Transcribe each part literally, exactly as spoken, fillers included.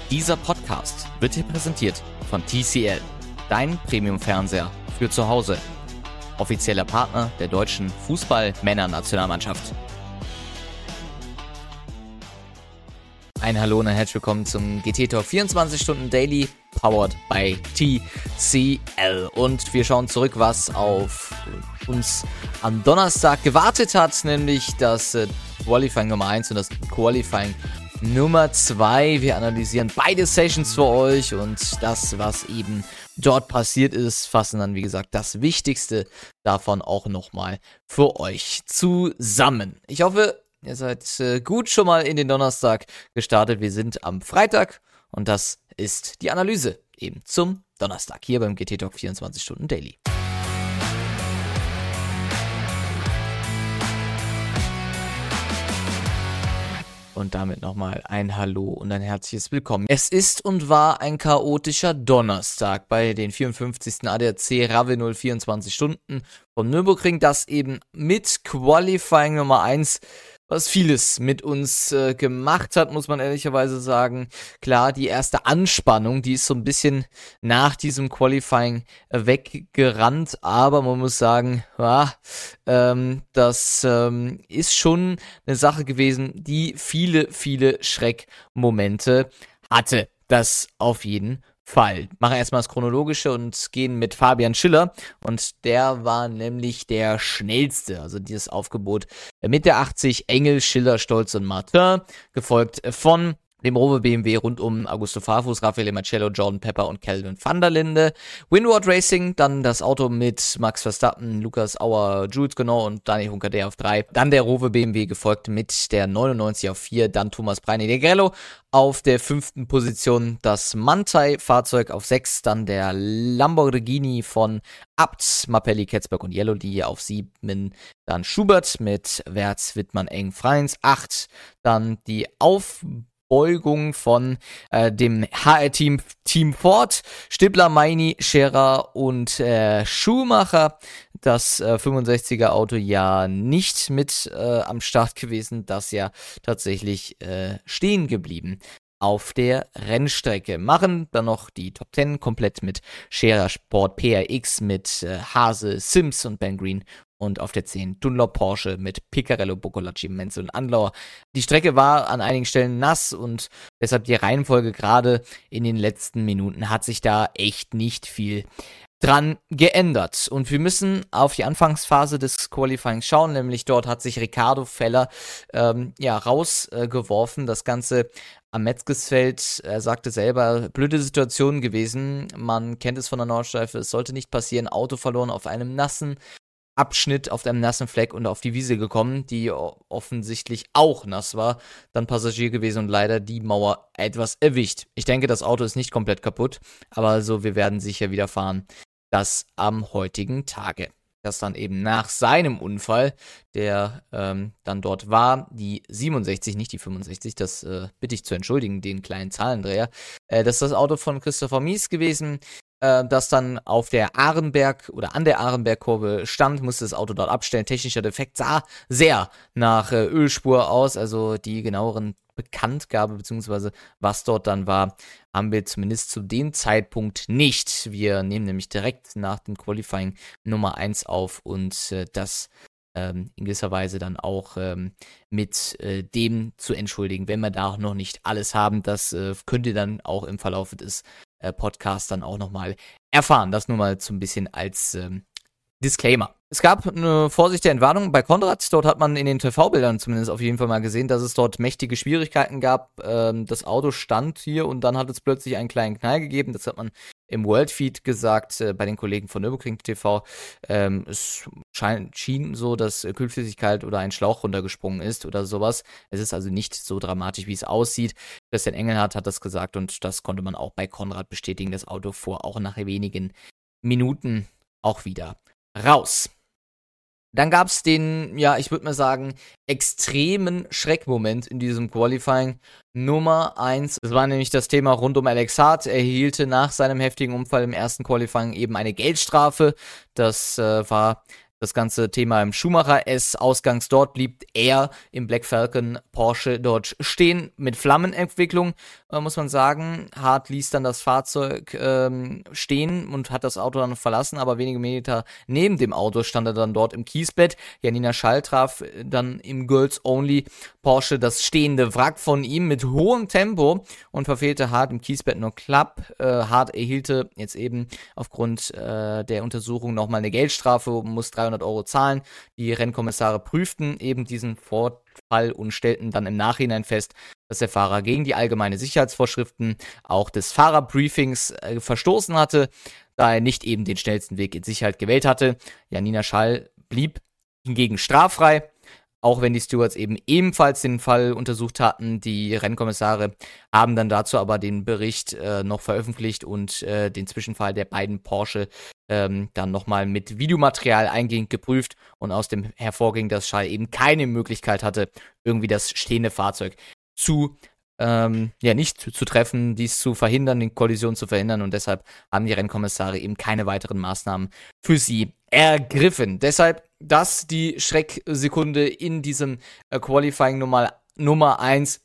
Dieser Podcast wird dir präsentiert von T C L, dein Premium-Fernseher für zu Hause. Offizieller Partner der deutschen Fußball-Männer-Nationalmannschaft. Ein Hallo und ein herzlich willkommen zum G T Talk vierundzwanzig Stunden Daily, powered by T C L. Und wir schauen zurück, was auf uns am Donnerstag gewartet hat, nämlich das äh, Qualifying Nummer eins und das Qualifying Nummer zwei. Wir analysieren beide Sessions für euch und das, was eben dort passiert ist, fassen dann, wie gesagt, das Wichtigste davon auch nochmal für euch zusammen. Ich hoffe, ihr seid äh, gut schon mal in den Donnerstag gestartet. Wir sind am Freitag und das ist die Analyse eben zum Donnerstag hier beim G T Talk vierundzwanzig Stunden Daily. Und damit nochmal ein Hallo und ein herzliches Willkommen. Es ist und war ein chaotischer Donnerstag bei den vierundfünfzigsten A D A C Ravenol vierundzwanzig Stunden vom Nürburgring, das eben mit Qualifying Nummer eins, was vieles mit uns äh, gemacht hat, muss man ehrlicherweise sagen. Klar, die erste Anspannung, die ist so ein bisschen nach diesem Qualifying äh, weggerannt, aber man muss sagen, ja, ähm, das ähm, ist schon eine Sache gewesen, die viele, viele Schreckmomente hatte. Das auf jeden Fall. Machen erstmal das Chronologische und gehen mit Fabian Schiller und der war nämlich der schnellste, also dieses Aufgebot mit der achtzig, Engel, Schiller, Stolz und Martin, gefolgt von dem Rover B M W rund um Augusto Farfus, Raffaele Marcello, Jordan Pepper und Calvin van der Linde. Windward Racing, dann das Auto mit Max Verstappen, Lukas Auer, Jules Genau und Dani Hunkerder auf drei. Dann der Rover B M W gefolgt mit der neunundneunzig auf vier, dann Thomas Breine Negrello auf der fünften Position, das Manthey-Fahrzeug auf sechs, dann der Lamborghini von Abt, Mappelli, Ketzberg und Yellow, die auf sieben, dann Schubert mit Wertz, Wittmann, Eng, Freins, acht, dann die Auf Beugung von äh, dem H R-Team Team Ford, Stippler, Meini, Scherer und äh, Schumacher. Das äh, fünfundsechziger Auto ja nicht mit äh, am Start gewesen, das ja tatsächlich äh, stehen geblieben auf der Rennstrecke. Machen dann noch die Top zehn komplett mit Scherer Sport P R X, mit äh, Hase, Sims und Ben Green. Und auf der zehn Dunlop Porsche mit Piccarello, Boccolacci, Menzel und Andlauer. Die Strecke war an einigen Stellen nass und deshalb die Reihenfolge gerade in den letzten Minuten hat sich da echt nicht viel dran geändert. Und wir müssen auf die Anfangsphase des Qualifyings schauen, nämlich dort hat sich Ricardo Feller ähm, ja, rausgeworfen. Äh, das Ganze am Metzgesfeld, er sagte selber, blöde Situation gewesen. Man kennt es von der Nordschleife, es sollte nicht passieren. Auto verloren auf einem nassen Abschnitt, auf einem nassen Fleck und auf die Wiese gekommen, die offensichtlich auch nass war, dann Passagier gewesen und leider die Mauer etwas erwischt. Ich denke, das Auto ist nicht komplett kaputt, aber also wir werden sicher wieder fahren, das am heutigen Tage. Das dann eben nach seinem Unfall, der ähm, dann dort war, die siebenundsechzig, nicht die fünfundsechzig, das äh, bitte ich zu entschuldigen, den kleinen Zahlendreher, äh, das ist das Auto von Christopher Mies gewesen, das dann auf der Arenberg oder an der Arenbergkurve stand, musste das Auto dort abstellen. Technischer Defekt, sah sehr nach äh, Ölspur aus, also die genaueren Bekanntgabe bzw. was dort dann war, haben wir zumindest zu dem Zeitpunkt nicht. Wir nehmen nämlich direkt nach dem Qualifying Nummer eins auf und äh, das ähm, in gewisser Weise dann auch ähm, mit äh, dem zu entschuldigen, wenn wir da auch noch nicht alles haben. Das äh, könnt ihr dann auch im Verlauf des Podcast dann auch nochmal erfahren. Das nur mal so ein bisschen als ähm, Disclaimer. Es gab eine vorsichtige Entwarnung bei Konrad. Dort hat man in den T V-Bildern zumindest auf jeden Fall mal gesehen, dass es dort mächtige Schwierigkeiten gab. Ähm, das Auto stand hier und dann hat es plötzlich einen kleinen Knall gegeben. Das hat man im Worldfeed gesagt, äh, bei den Kollegen von Nürburgring T V. Ähm, es schein, schien so, dass Kühlflüssigkeit oder ein Schlauch runtergesprungen ist oder sowas. Es ist also nicht so dramatisch, wie es aussieht. Christian Engelhardt hat das gesagt und das konnte man auch bei Konrad bestätigen. Das Auto fuhr auch nach wenigen Minuten auch wieder raus. Dann gab es den, ja, ich würde mal sagen, extremen Schreckmoment in diesem Qualifying Nummer eins. Das war nämlich das Thema rund um Alex Hart. Er erhielte nach seinem heftigen Unfall im ersten Qualifying eben eine Geldstrafe. Das äh, war das ganze Thema im Schumacher-S. Ausgangs dort blieb er im Black Falcon Porsche Dodge stehen mit Flammenentwicklung, äh, muss man sagen. Hart ließ dann das Fahrzeug ähm, stehen und hat das Auto dann verlassen, aber wenige Meter neben dem Auto stand er dann dort im Kiesbett. Janina Schall traf dann im Girls Only Porsche das stehende Wrack von ihm mit hohem Tempo und verfehlte Hart im Kiesbett nur knapp. Äh, Hart erhielte jetzt eben aufgrund äh, der Untersuchung nochmal eine Geldstrafe und muss dreihundert Euro zahlen. Die Rennkommissare prüften eben diesen Vorfall und stellten dann im Nachhinein fest, dass der Fahrer gegen die allgemeine Sicherheitsvorschriften auch des Fahrerbriefings äh, verstoßen hatte, da er nicht eben den schnellsten Weg in Sicherheit gewählt hatte. Janina Schall blieb hingegen straffrei, auch wenn die Stewards eben ebenfalls den Fall untersucht hatten. Die Rennkommissare haben dann dazu aber den Bericht äh, noch veröffentlicht und äh, den Zwischenfall der beiden Porsche ähm, dann nochmal mit Videomaterial eingehend geprüft und aus dem hervorging, dass Schall eben keine Möglichkeit hatte, irgendwie das stehende Fahrzeug zu ähm, ja nicht zu, zu treffen, dies zu verhindern, die Kollision zu verhindern, und deshalb haben die Rennkommissare eben keine weiteren Maßnahmen für sie ergriffen. Deshalb das die Schrecksekunde in diesem äh, Qualifying Nummer Nummer eins.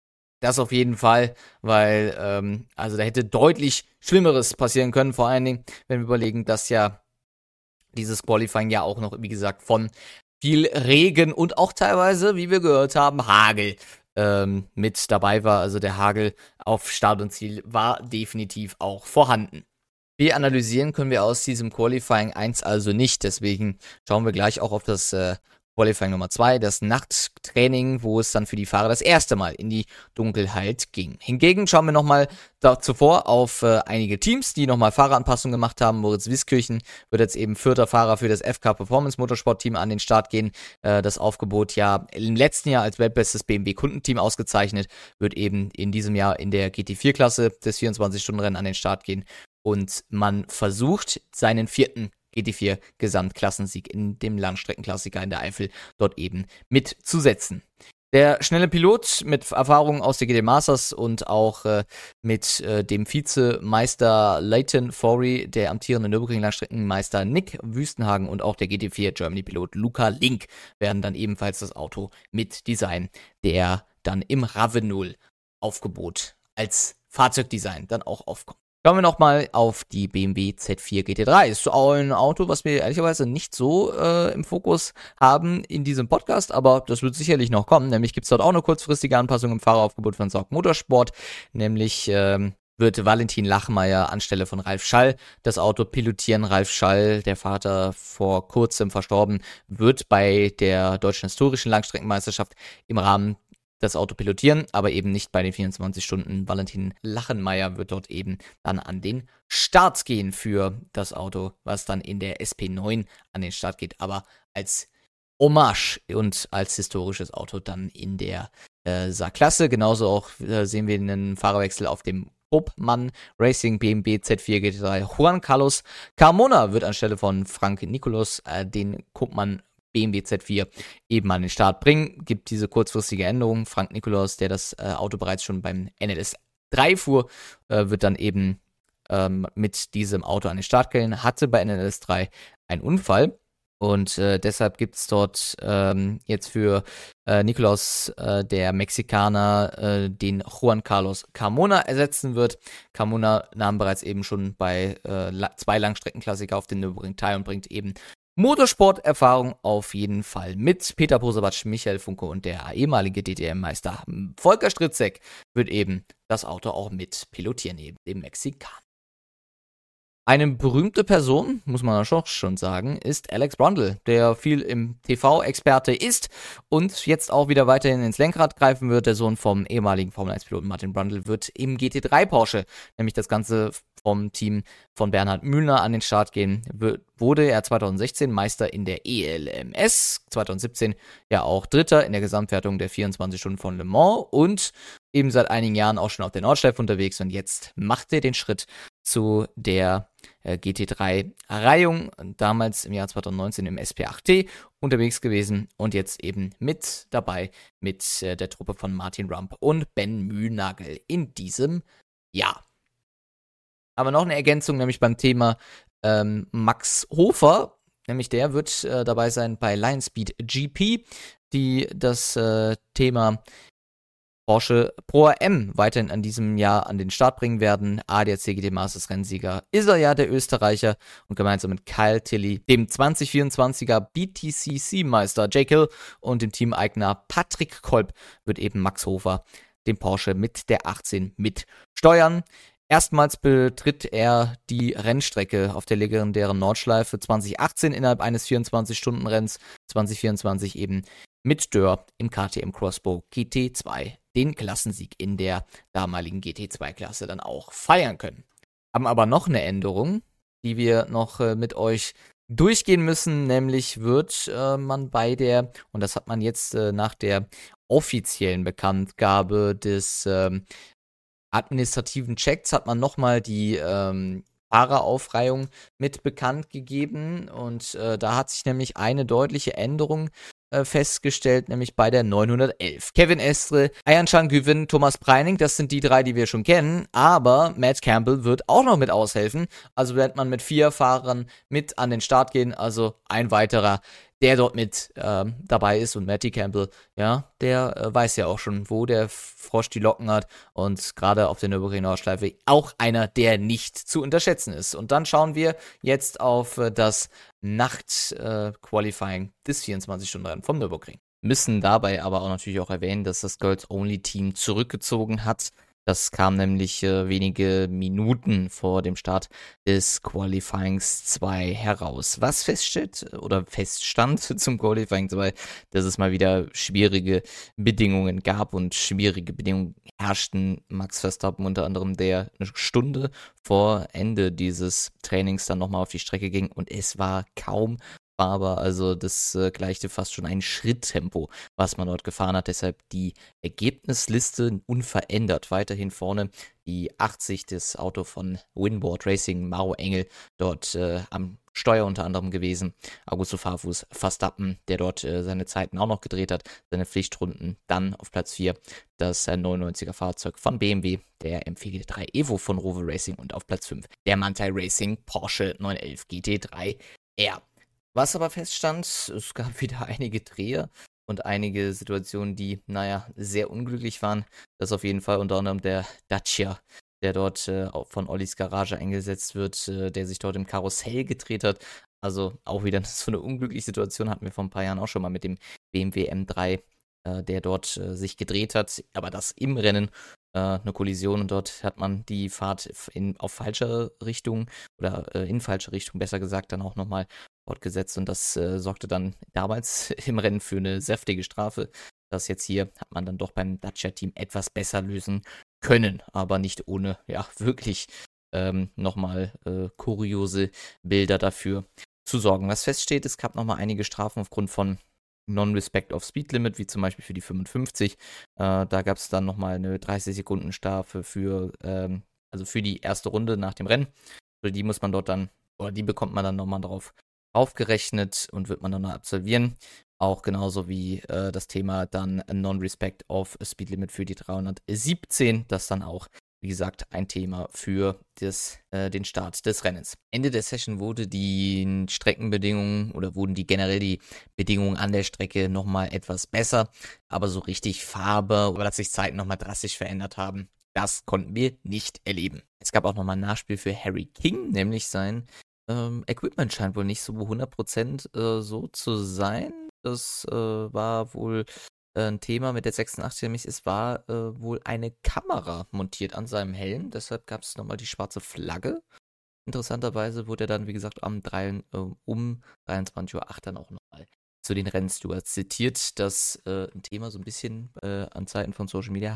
Das auf jeden Fall, weil ähm, also da hätte deutlich Schlimmeres passieren können, vor allen Dingen, wenn wir überlegen, dass ja dieses Qualifying ja auch noch, wie gesagt, von viel Regen und auch teilweise, wie wir gehört haben, Hagel ähm, mit dabei war. Also der Hagel auf Start und Ziel war definitiv auch vorhanden. Wir analysieren können wir aus diesem Qualifying eins also nicht, deswegen schauen wir gleich auch auf das äh, Qualifying Nummer zwei, das Nachttraining, wo es dann für die Fahrer das erste Mal in die Dunkelheit ging. Hingegen schauen wir nochmal zuvor auf äh, einige Teams, die nochmal Fahreranpassungen gemacht haben. Moritz Wiskirchen wird jetzt eben vierter Fahrer für das F K Performance Motorsport Team an den Start gehen. Äh, das Aufgebot ja im letzten Jahr als weltbestes B M W Kundenteam ausgezeichnet, wird eben in diesem Jahr in der G T vier Klasse des vierundzwanzig-Stunden-Rennen an den Start gehen. Und man versucht, seinen vierten G T vier Gesamtklassensieg in dem Langstreckenklassiker in der Eifel dort eben mitzusetzen. Der schnelle Pilot mit Erfahrung aus der G T Masters und auch äh, mit äh, dem Vizemeister Leighton Fourie, der amtierende Nürburgring-Langstreckenmeister Nick Wüstenhagen und auch der G T vier Germany-Pilot Luca Link werden dann ebenfalls das Auto mit designen, der dann im Ravenol Aufgebot als Fahrzeugdesign dann auch aufkommt. Schauen wir nochmal auf die B M W Z vier G T drei. Ist auch ein Auto, was wir ehrlicherweise nicht so äh, im Fokus haben in diesem Podcast, aber das wird sicherlich noch kommen. Nämlich gibt es dort auch eine kurzfristige Anpassung im Fahreraufgebot von Sorg Motorsport. Nämlich ähm, wird Valentin Lachmeier anstelle von Ralf Schall das Auto pilotieren. Ralf Schall, der Vater vor kurzem verstorben, wird bei der Deutschen Historischen Langstreckenmeisterschaft im Rahmen das Auto pilotieren, aber eben nicht bei den vierundzwanzig Stunden. Valentin Lachenmeier wird dort eben dann an den Start gehen für das Auto, was dann in der S P neun an den Start geht, aber als Hommage und als historisches Auto dann in der äh, Saar-Klasse. Genauso auch äh, sehen wir einen Fahrerwechsel auf dem Obmann Racing B M W Z vier G T drei. Juan Carlos Carmona wird anstelle von Frank Nikolaus äh, den Kopmann B M W Z vier eben an den Start bringen. Gibt diese kurzfristige Änderung. Frank Nikolaus, der das äh, Auto bereits schon beim N L S drei fuhr, äh, wird dann eben ähm, mit diesem Auto an den Start gehen. Hatte bei N L S drei einen Unfall und äh, deshalb gibt es dort ähm, jetzt für äh, Nikolaus, äh, der Mexikaner, äh, den Juan Carlos Carmona ersetzen wird. Carmona nahm bereits eben schon bei äh, la- zwei Langstreckenklassiker auf den Nürburgring teil und bringt eben Motorsport-Erfahrung auf jeden Fall mit. Peter Posewatsch, Michael Funke und der ehemalige D T M-Meister Volker Stritzek wird eben das Auto auch mit pilotieren, eben dem Mexikaner. Eine berühmte Person, muss man schon sagen, ist Alex Brundle, der viel im T V-Experte ist und jetzt auch wieder weiterhin ins Lenkrad greifen wird. Der Sohn vom ehemaligen Formel eins Piloten Martin Brundle wird im G T drei Porsche, nämlich das Ganze vom Team von Bernhard Mühlner an den Start gehen. Wurde er zweitausendsechzehn Meister in der E L M S, zweitausendsiebzehn ja auch Dritter in der Gesamtwertung der vierundzwanzig Stunden von Le Mans und eben seit einigen Jahren auch schon auf der Nordschleife unterwegs und jetzt macht er den Schritt zu der äh, G T drei-Reihung, damals im Jahr zweitausendneunzehn im S P acht T unterwegs gewesen und jetzt eben mit dabei mit äh, der Truppe von Martin Rump und Ben Mühlnagel in diesem Jahr. Aber noch eine Ergänzung, nämlich beim Thema ähm, Max Hofer, nämlich der wird äh, dabei sein bei Lionspeed G P, die das äh, Thema Porsche Pro A M weiterhin an diesem Jahr an den Start bringen werden. A D A C G T Masters Rennsieger ist er ja, der Österreicher, und gemeinsam mit Kyle Tilley, dem zwanzig vierundzwanziger B T C C-Meister Jake Hill und dem Teameigner Patrick Kolb wird eben Max Hofer den Porsche mit der achtzehn mitsteuern. Erstmals betritt er die Rennstrecke auf der legendären Nordschleife zwanzig achtzehn innerhalb eines vierundzwanzig-Stunden-Renns, zwanzig vierundzwanzig eben mit Dörr im K T M Crossbow G T zwei den Klassensieg in der damaligen G T zwei Klasse dann auch feiern können. Haben aber noch eine Änderung, die wir noch äh, mit euch durchgehen müssen, nämlich wird äh, man bei der, und das hat man jetzt äh, nach der offiziellen Bekanntgabe des ähm, administrativen Checks, hat man nochmal die ähm, Fahreraufreihung mit bekannt gegeben, und äh, da hat sich nämlich eine deutliche Änderung äh, festgestellt, nämlich bei der neunhundertelf. Kevin Estre, Ayan Güven, Thomas Preining, das sind die drei, die wir schon kennen, aber Matt Campbell wird auch noch mit aushelfen, also wird man mit vier Fahrern mit an den Start gehen, also ein weiterer, der dort mit ähm, dabei ist, und Matty Campbell, ja, der äh, weiß ja auch schon, wo der Frosch die Locken hat, und gerade auf der Nürburgring Nordschleife auch einer, der nicht zu unterschätzen ist. Und dann schauen wir jetzt auf äh, das Nacht-Qualifying äh, des vierundzwanzig-Stunden-Rennen vom Nürburgring. Müssen dabei aber auch natürlich auch erwähnen, dass das Girls-Only-Team zurückgezogen hat. Das kam nämlich äh, wenige Minuten vor dem Start des Qualifyings zwei heraus. Was feststeht oder feststand zum Qualifying zwei, dass es mal wieder schwierige Bedingungen gab, und schwierige Bedingungen herrschten. Max Verstappen unter anderem, der eine Stunde vor Ende dieses Trainings dann nochmal auf die Strecke ging, und es war kaum fahrbar, also das äh, gleichte fast schon ein Schritttempo, was man dort gefahren hat. Deshalb die Ergebnisliste unverändert. Weiterhin vorne die achtzig, das Auto von Winboard Racing, Maro Engel, dort äh, am Steuer unter anderem gewesen. Augusto Farfus Verstappen, der dort äh, seine Zeiten auch noch gedreht hat, seine Pflichtrunden. Dann auf Platz vier das äh, neunundneunziger Fahrzeug von B M W, der M vier G T drei Evo von Rover Racing, und auf Platz fünf der Manthey Racing Porsche neunhundertelf G T drei R. Was aber feststand, es gab wieder einige Dreher und einige Situationen, die, naja, sehr unglücklich waren. Das auf jeden Fall, unter anderem der Dacia, der dort äh, von Ollis Garage eingesetzt wird, äh, der sich dort im Karussell gedreht hat. Also auch wieder so eine unglückliche Situation hatten wir vor ein paar Jahren auch schon mal mit dem B M W M drei, äh, der dort äh, sich gedreht hat, aber das im Rennen äh, eine Kollision, und dort hat man die Fahrt in, auf falsche Richtung oder äh, in falsche Richtung, besser gesagt, dann auch nochmal fortgesetzt, und das äh, sorgte dann damals im Rennen für eine saftige Strafe. Das jetzt hier hat man dann doch beim Dacia-Team etwas besser lösen können, aber nicht ohne, ja, wirklich ähm, nochmal äh, kuriose Bilder dafür zu sorgen. Was feststeht, es gab nochmal einige Strafen aufgrund von Non-Respect of Speed Limit, wie zum Beispiel für die fünfundfünfzig. Äh, da gab es dann nochmal eine dreißig Sekunden Strafe für, ähm, also für die erste Runde nach dem Rennen. Für die muss man dort dann, oder die bekommt man dann nochmal drauf aufgerechnet und wird man dann noch absolvieren. Auch genauso wie äh, das Thema dann Non-Respect of Speed Limit für die dreihundertsiebzehn. Das dann auch, wie gesagt, ein Thema für das, äh, den Start des Rennens. Ende der Session wurde die Streckenbedingungen oder wurden die generell die Bedingungen an der Strecke nochmal etwas besser. Aber so richtig Farbe oder dass sich Zeiten nochmal drastisch verändert haben, das konnten wir nicht erleben. Es gab auch nochmal ein Nachspiel für Harry King, nämlich sein Ähm, Equipment scheint wohl nicht so hundert Prozent äh, so zu sein. Das äh, war wohl äh, ein Thema mit der sechsundachtzig, nämlich es war äh, wohl eine Kamera montiert an seinem Helm. Deshalb gab es nochmal die schwarze Flagge. Interessanterweise wurde er dann, wie gesagt, am drei, äh, um dreiundzwanzig Uhr acht dann auch nochmal zu den Rennstewards zitiert. Das äh, ein Thema so ein bisschen äh, an Zeiten von Social Media.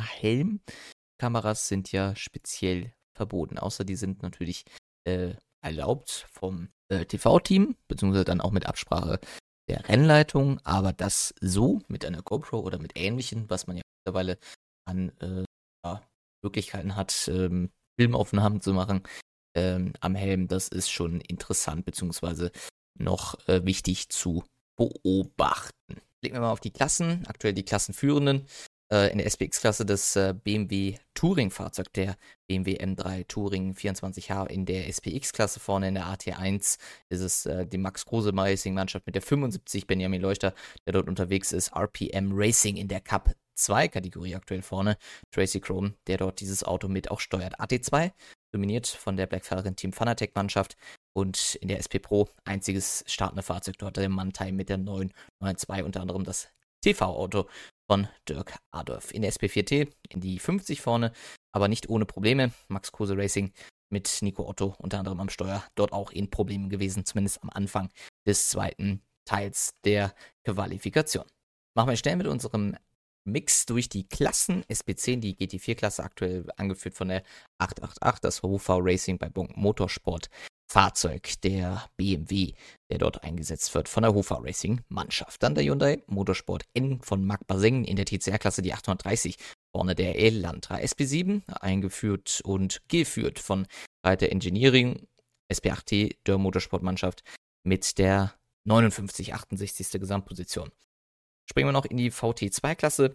Helmkameras sind ja speziell verboten, außer die sind natürlich äh, erlaubt vom äh, T V-Team, beziehungsweise dann auch mit Absprache der Rennleitung, aber das so mit einer GoPro oder mit ähnlichen, was man ja mittlerweile an äh, ja, Möglichkeiten hat, ähm, Filmaufnahmen zu machen ähm, am Helm, das ist schon interessant, beziehungsweise noch äh, wichtig zu beobachten. Blicken wir mal auf die Klassen, aktuell die Klassenführenden. äh, in der S P X-Klasse das äh, B M W Touring-Fahrzeug, der B M W M drei Touring vierundzwanzig H in der S P X-Klasse. Vorne in der A T eins ist es äh, die Max Kruse Racing-Mannschaft mit der fünfundsiebzig, Benjamin Leuchter, der dort unterwegs ist. R P M Racing in der Cup zwei Kategorie aktuell vorne. Tracy Chrome, der dort dieses Auto mit auch steuert. A T zwei, dominiert von der Blackfahrerin Team Fanatec-Mannschaft. Und in der S P Pro einziges startende Fahrzeug dort, der Mannheim mit der neun neun zwei, unter anderem das T V-Auto von Dirk Adolf. In der S P vier T in die fünfzig vorne, aber nicht ohne Probleme. Max Kruse Racing mit Nico Otto unter anderem am Steuer, dort auch in Problemen gewesen, zumindest am Anfang des zweiten Teils der Qualifikation. Machen wir schnell mit unserem Mix durch die Klassen. S P zehn, die G T vier Klasse, aktuell angeführt von der acht acht acht, das H V Racing bei Bonk Motorsport. Fahrzeug der B M W, der dort eingesetzt wird von der H V Racing Mannschaft. Dann der Hyundai Motorsport N von Marc Baseng in der T C R-Klasse, die achthundertdreißig. Vorne der Elantra S P sieben, eingeführt und geführt von Reiter Engineering. S P acht T der Motorsportmannschaft mit der neunundfünfzig achtundsechzig. Gesamtposition. Springen wir noch in die V T zwei Klasse.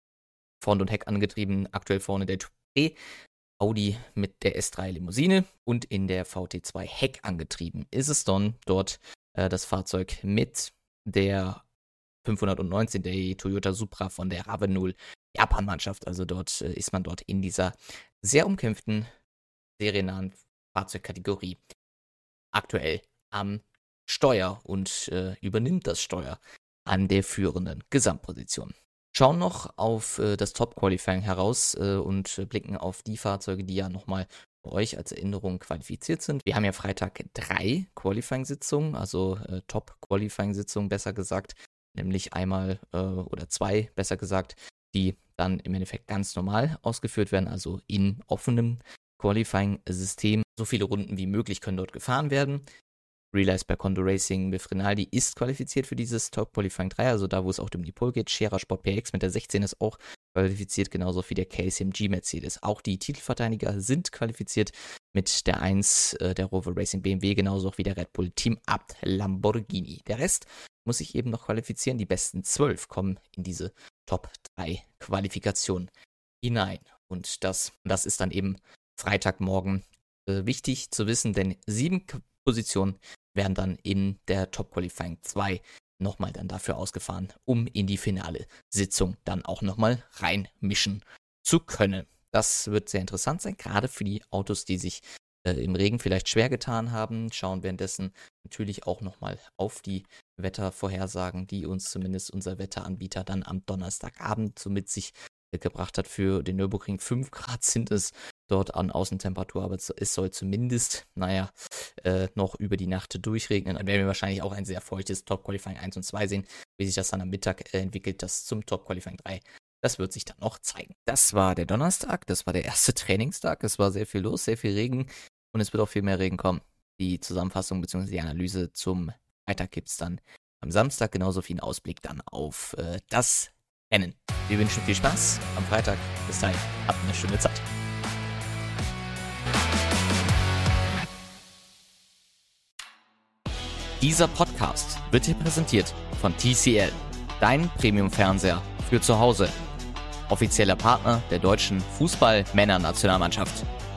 Front und Heck angetrieben, aktuell vorne der Toupé. Audi mit der S drei Limousine und in der V T zwei Heck angetrieben ist es dann dort äh, das Fahrzeug mit der fünfhundertneunzehn, der Toyota Supra von der Rave null Japan-Mannschaft. Also dort äh, ist man dort in dieser sehr umkämpften, seriennahen Fahrzeugkategorie aktuell am Steuer und äh, übernimmt das Steuer an der führenden Gesamtposition. Schauen noch auf äh, das Top-Qualifying heraus äh, und äh, blicken auf die Fahrzeuge, die ja nochmal für euch als Erinnerung qualifiziert sind. Wir haben ja Freitag drei Qualifying-Sitzungen, also äh, Top-Qualifying-Sitzungen besser gesagt, nämlich einmal äh, oder zwei besser gesagt, die dann im Endeffekt ganz normal ausgeführt werden, also in offenem Qualifying-System. So viele Runden wie möglich können dort gefahren werden. Realize bei Condor Racing mit Rinaldi ist qualifiziert für dieses Top Qualifying drei, also da, wo es auch um die Pole geht. Scherer Sport P X mit der sechzehn ist auch qualifiziert, genauso wie der K S M G Mercedes. Auch die Titelverteidiger sind qualifiziert mit der eins, äh, der Rover Racing B M W, genauso auch wie der Red Bull Team Abt Lamborghini. Der Rest muss sich eben noch qualifizieren. Die besten zwölf kommen in diese Top drei Qualifikation hinein. Und das, das ist dann eben Freitagmorgen äh, wichtig zu wissen, denn sieben Positionen werden dann in der Top Qualifying zwei nochmal dann dafür ausgefahren, um in die finale Sitzung dann auch nochmal reinmischen zu können. Das wird sehr interessant sein, gerade für die Autos, die sich äh, im Regen vielleicht schwer getan haben. Schauen währenddessen natürlich auch nochmal auf die Wettervorhersagen, die uns zumindest unser Wetteranbieter dann am Donnerstagabend so mit sich äh, gebracht hat. Für den Nürburgring fünf Grad sind es dort an Außentemperatur, aber es soll zumindest, naja, äh, noch über die Nacht durchregnen. Dann werden wir wahrscheinlich auch ein sehr feuchtes Top Qualifying eins und zwei sehen. Wie sich das dann am Mittag äh, entwickelt, das zum Top Qualifying drei, das wird sich dann noch zeigen. Das war der Donnerstag, das war der erste Trainingstag, es war sehr viel los, sehr viel Regen und es wird auch viel mehr Regen kommen. Die Zusammenfassung bzw. die Analyse zum Freitag gibt es dann am Samstag, genauso wie ein Ausblick dann auf äh, das Rennen. Wir wünschen viel Spaß am Freitag. Bis dahin, habt eine schöne Zeit. Dieser Podcast wird dir präsentiert von T C L, dein Premium-Fernseher für zu Hause. Offizieller Partner der deutschen Fußball-Männer-Nationalmannschaft.